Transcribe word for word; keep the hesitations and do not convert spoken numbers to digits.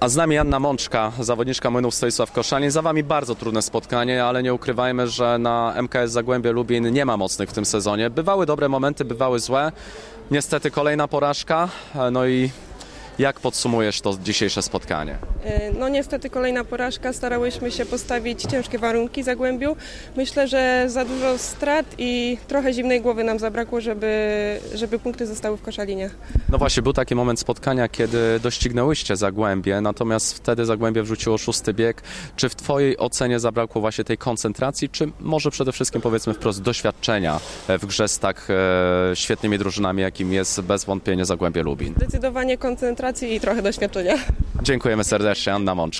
A z nami Anna Mączka, zawodniczka Młynów Stoisław Koszalin. Za wami bardzo trudne spotkanie, ale nie ukrywajmy, że na M K S Zagłębie Lubin nie ma mocnych w tym sezonie. Bywały dobre momenty, bywały złe. Niestety kolejna porażka. No i jak podsumujesz to dzisiejsze spotkanie? No niestety kolejna porażka. Starałyśmy się postawić ciężkie warunki Zagłębiu. Myślę, że za dużo strat i trochę zimnej głowy nam zabrakło, żeby, żeby punkty zostały w Koszalinie. No właśnie, był taki moment spotkania, kiedy doścignęłyście Zagłębie, natomiast wtedy Zagłębie wrzuciło szósty bieg. Czy w twojej ocenie zabrakło właśnie tej koncentracji, czy może przede wszystkim, powiedzmy wprost, doświadczenia w grze z tak e, świetnymi drużynami, jakim jest bez wątpienia Zagłębie Lubin? Zdecydowanie koncentracji i trochę doświadczenia. Dziękujemy serdecznie, Anna Mączka.